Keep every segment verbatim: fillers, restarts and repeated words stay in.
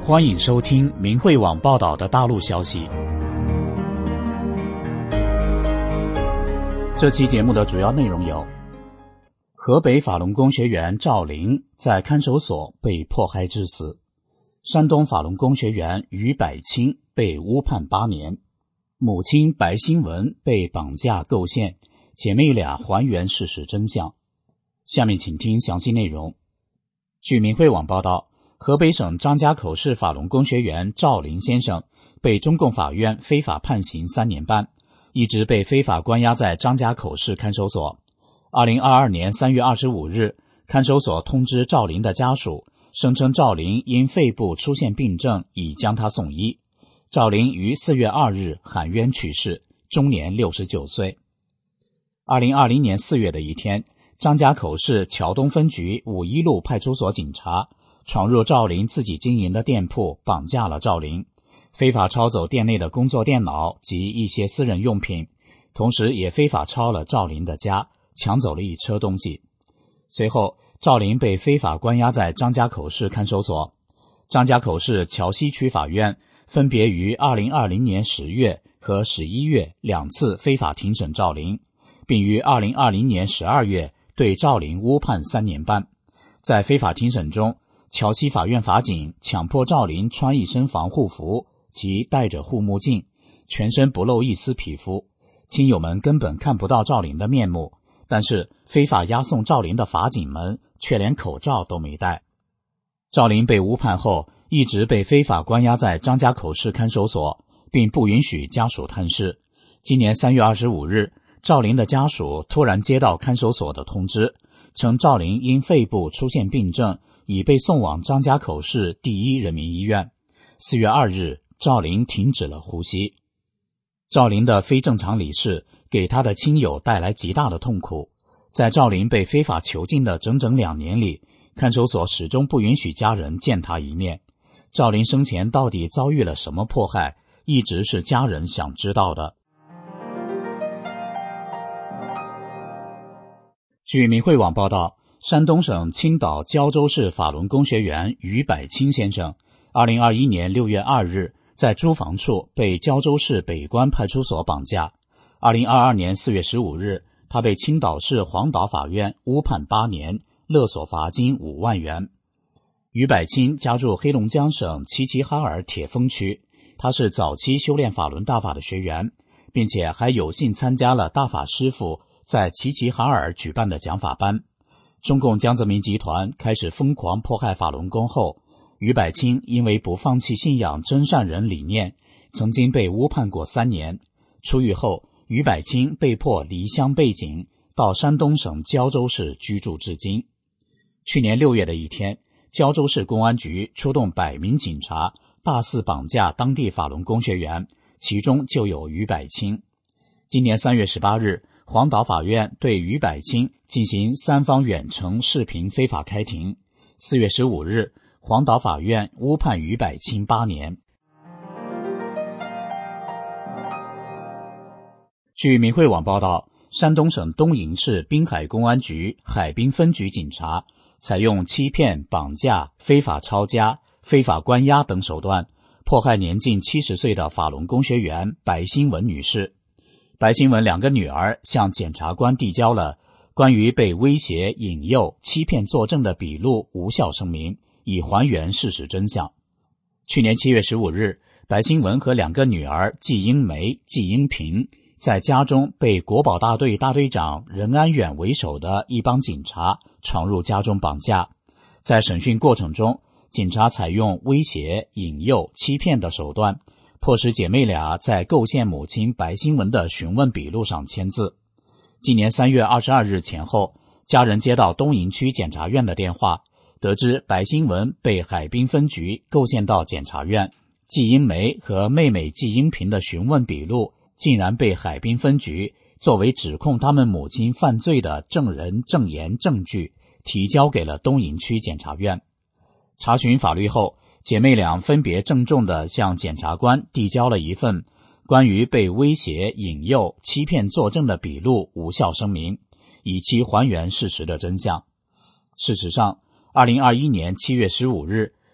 欢迎收听明慧网报道的大陆消息。这期节目的主要内容有：河北法轮功学员赵玲在看守所被迫害致死；山东法轮功学员于百清被诬判八年；母亲白新文被绑架构陷，姐妹俩还原事实真相。下面请听详细内容。据明慧网报道，河北省张家口市法轮功学员赵玲先生被中共法院非法判刑三年半，一直被非法关押在张家口市看守所。二零二二年三月二十五日，看守所通知赵玲的家属，声称赵玲因肺部出现病症，已将她送医。赵玲于四月二日含冤去世，终年六十九岁。二零二零年四月的一天，张家口市桥东分局五一路派出所警察闯入赵玲自己经营的店铺，绑架了赵玲，非法抄走店内的工作电脑及一些私人用品，同时也非法抄了赵玲的家，抢走了一车东西。随后，赵玲被非法关押在张家口市看守所。张家口市桥西区法院分别于二零二零年十月和十一月两次非法庭审赵玲，并于二零二零年十二月对赵玲诬判三年半。在非法庭审中，桥西法院法警强迫赵玲穿一身防护服及戴着护目镜，全身不露一丝皮肤，亲友们根本看不到赵玲的面目，但是非法押送赵玲的法警们却连口罩都没戴。赵玲被诬判后，一直被非法关押在张家口市看守所，并不允许家属探视。今年三月二十五日，赵玲的家属突然接到看守所的通知，称赵玲因肺部出现病症，已被送往张家口市第一人民医院。四月二日，赵玲停止了呼吸。赵玲的非正常离世给她的亲友带来极大的痛苦。在赵玲被非法囚禁的整整两年里，看守所始终不允许家人见她一面。赵玲生前到底遭遇了什么迫害，一直是家人想知道的。据明慧网报道，山东省青岛胶州市法轮功学员于百清先生二零二一年六月二日在租房处被胶州市北关派出所绑架。二零二二年四月十五日，他被青岛市黄岛法院诬判八年，勒索罚金五万元。于百清家住黑龙江省齐齐哈尔铁峰区，他是早期修炼法轮大法的学员，并且还有幸参加了大法师父在齐齐哈尔举办的讲法班。中共江泽民集团开始疯狂迫害法轮功后，于百清因为不放弃信仰真善人理念，曾经被诬判过三年。出狱后，于百清被迫离乡背井，到山东省胶州市居住至今。去年六月的一天，胶州市公安局出动百名警察，大肆绑架当地法轮功学员，其中就有于百清。今年三月十八日，黄岛法院对于百清进行三方远程视频非法开庭。四月十五日，黄岛法院诬判于百清八年。据明慧网报道，山东省东营市滨海公安局海滨分局警察采用欺骗、绑架、非法抄家、非法关押等手段，迫害年近七十岁的法轮功学员白新文女士。白新文两个女儿向检察官递交了关于被威胁、引诱、欺骗作证的笔录无效声明，以还原事实真相。去年七月十五日，白新文和两个女儿季英梅、季英平在家中被国保大队大队长任安远为首的一帮警察闯入家中绑架。在审讯过程中，警察采用威胁、引诱、欺骗的手段，迫使姐妹俩在构陷母亲白新文的询问笔录上签字。今年三月二十二日前后，家人接到东营区检察院的电话，得知白新文被海滨分局构陷到检察院，季英梅和妹妹季英平的询问笔录竟然被海滨分局作为指控他们母亲犯罪的证人证言证据提交给了东营区检察院。查询法律后，姐妹俩分别郑重地向检察官递交了一份关于被威胁、引诱、欺骗作证的笔录无效声明，以期还原事实的真相。事实上，二零二一年七月十五日，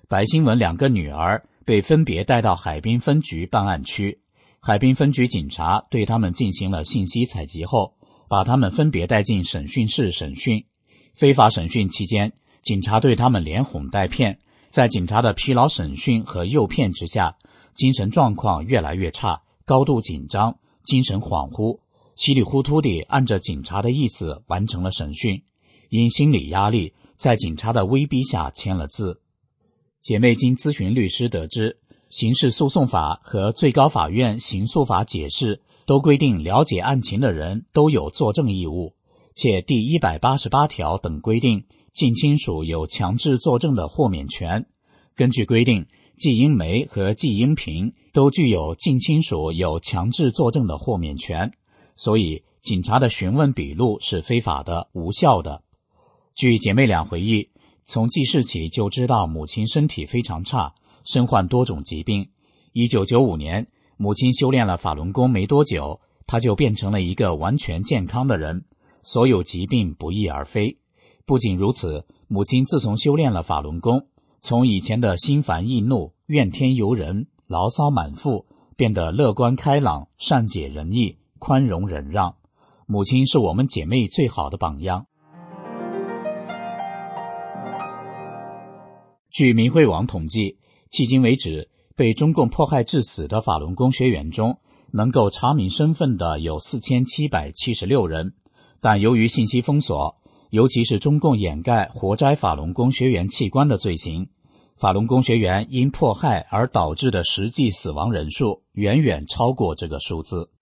白新文两个女儿被分别带到海滨分局办案区，海滨分局警察对他们进行了信息采集后，把他们分别带进审讯室审讯。非法审讯期间，警察对他们连哄带骗，在警察的疲劳审讯和诱骗之下，精神状况越来越差，高度紧张，精神恍惚，稀里糊涂地按着警察的意思完成了审讯，因心理压力，在警察的威逼下签了字。姐妹经咨询律师得知，刑事诉讼法和最高法院刑诉法解释都规定了解案情的人都有作证义务，且第一百八十八条等规定近亲属有强制作证的豁免权。根据规定，季英梅和季英平都具有近亲属有强制作证的豁免权，所以警察的询问笔录是非法的、无效的。据姐妹俩回忆，从记事起就知道母亲身体非常差，身患多种疾病。一九九五年，母亲修炼了法轮功没多久，她就变成了一个完全健康的人，所有疾病不翼而飞。不仅如此，母亲自从修炼了法轮功，从以前的心烦易怒、怨天尤人、牢骚满腹，变得乐观开朗、善解人意、宽容忍让。母亲是我们姐妹最好的榜样。据明慧网统计，迄今为止，被中共迫害致死的法轮功学员中，能够查明身份的有四千七百七十六人，但由于信息封锁，尤其是中共掩盖活摘法轮功学员器官的罪行，法轮功学员因迫害而导致的实际死亡人数远远超过这个数字。